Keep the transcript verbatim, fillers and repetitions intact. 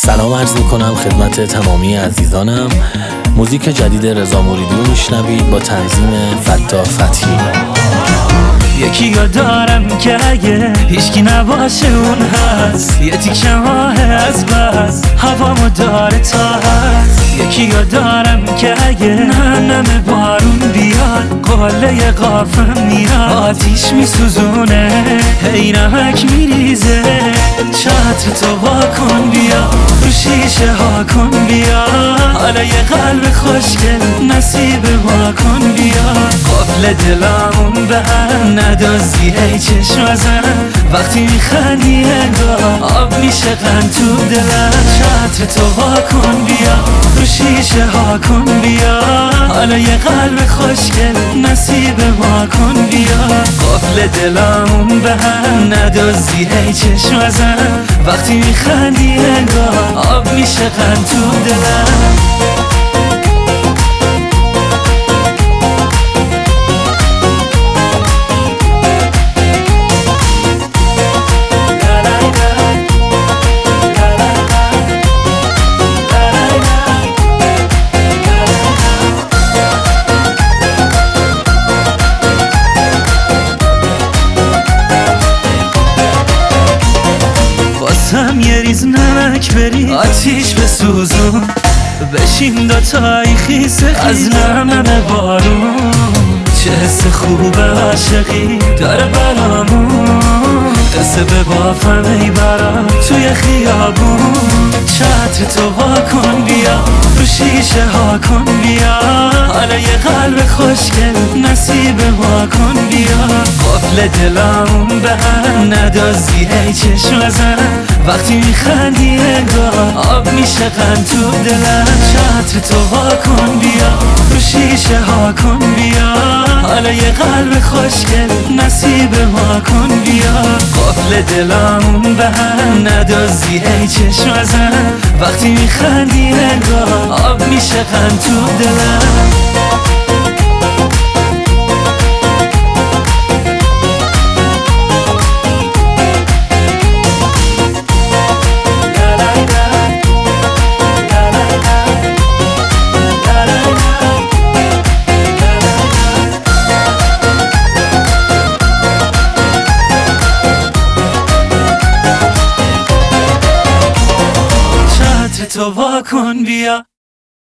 سلام عرض میکنم خدمت تمامی عزیزانم. موزیک جدید رضا موریدی رو میشنوید با تنظیم فتاح فتحی. یکی رو دارم که اگه هیچکی نباشه اون هست، یه تیکه ماه از بس هوامو داره تا هست. یکی رو دارم که اگه ننم بارون بیاد قله قافم میاد، آتیش میسوزونه هی نمک میریزه. چتر تو واکن بیا رو شیشه ها کن بیا، حالا یه قلب خوشگل نصیب ما کن بیا. قفل دلامون به هم ندازی هی چشم ازن، وقتی میخندی انگار آب میشه قند تو دلم. چتر تو واکن بیا رو شیشه ها کن بیا، حالا یه قلب خوشگل نصیب ما کن بیا. قفل دلامون به هم ندازی هی چشم ازن، وقتی میخندی انگار آب میشه قند تو دلم. هم یه ریز نمک بری آتیش بسوزون، بشین دوتایی خیسه از نرمم بارون. چه حس خوبه عاشقی داره برامون، قصه به بافم ای برام توی خیابون. چتر تو واکن بیا رو شیشه ها کن بیا، حالا یه قلب خوشگل نصیب ما کن بیا. قفل دلامون به هم ندازی هی چشم ازن، وقتی میخندی انگار آب میشه قند تو دلم. چتر تو واکن بیا رو شیشه ها کن بیا، حالا یه قلب خوشگل نصیب ما کن بیا. قفل دلامون به هم ندازی هی چشم ازن، وقتی میخندی انگار آب میشه قند تو دلم. تو واکن بیا